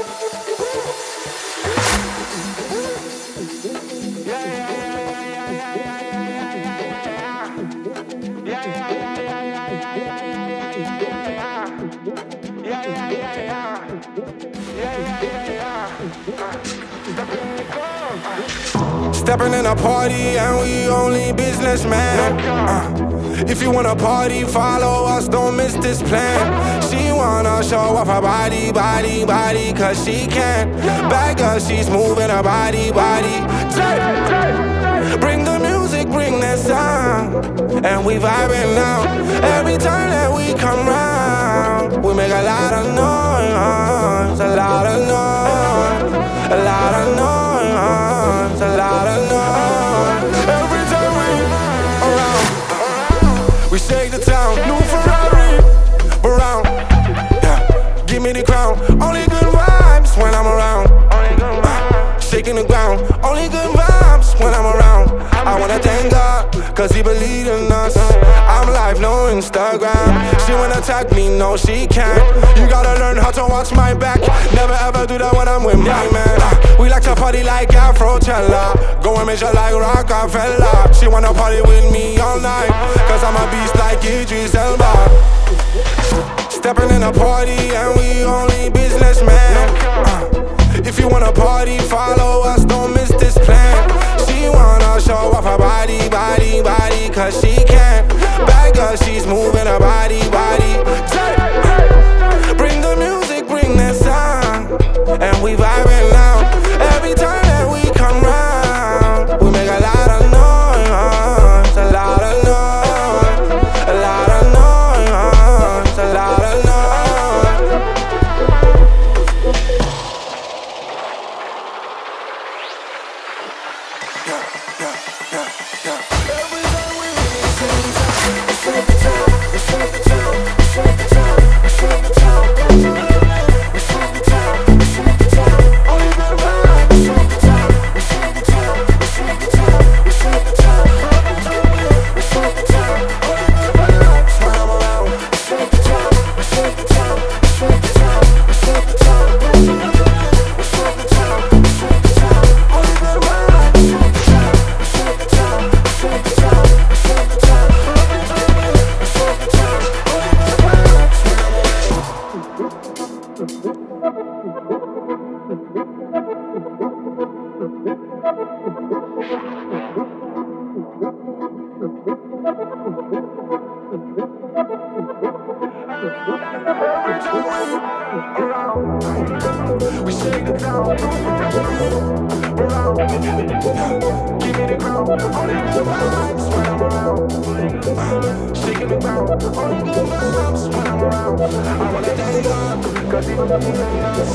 Stepping in a party and we only businessmen. If you wanna party, follow us, don't miss this plan. She wanna show off her body, cause she can. Bad girl, she's moving her body. Bring the music, bring that sound, and we vibing now. Every time that we come round, we make a lot of noise, a lot of noise, a lot of noise, a lot of noise. Every time we around, we shake the town. New Ferrari, around, yeah. Give me the crown. Only good vibes when I'm around. Shaking the ground. Only good vibes when I'm around. I wanna thank God, cause he believed in us. I'm live, no Instagram. She wanna tag me, no she can't. You gotta learn how to watch my back. Never ever do that when I'm with my man. We like to party like Afrochella. Go and measure like Rockefeller. She wanna party with me all night, cause I'm a beast like Idris Elba. Stepping in a party and we only businessmen. If you wanna party, follow us, don't miss this plan. She wanna show off her body, cause she can. Bad girl, she's moving her body. Bring the music, bring that sound, and we vibing now. Every time that we come round, we make a lot of noise, a lot of noise, a lot of noise, a lot of noise. Every time we shake the town, we shake the town, we shake the town, we shake the town, we shake the town, we shake the town, we shake the town. Only good vibes. We shake the town, we shake the town, we shake the town, we shake the town. We shake the town. Only good vibes when I'm around. We shake the town, we shake the town, we shake the town, we shake the town. We shake the town, we shake the town. Only good vibes. We shake the town, we shake the town, we shake the town, we shake the town. We shake the town, only good vibes when I'm around. We shake the town, around, give me the crown. Only good vibes when I'm around. Shaking the ground. Only good vibes when I'm around. I wanna thank God, cause he believes in us.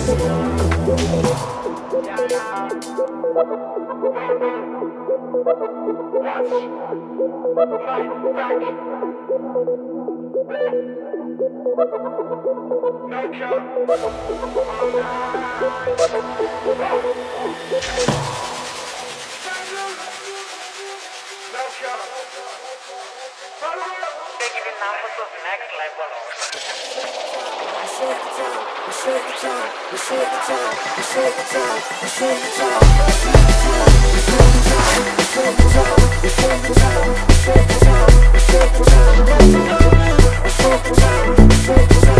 Taking it now for the next level. We shake the town, we shake the town, we shake the town, we shake the town, we shake the town, we shake the town, we shake the town, we shake the town, we shake the town, we shake the town, we shake the town, we shake the town, we shake the town.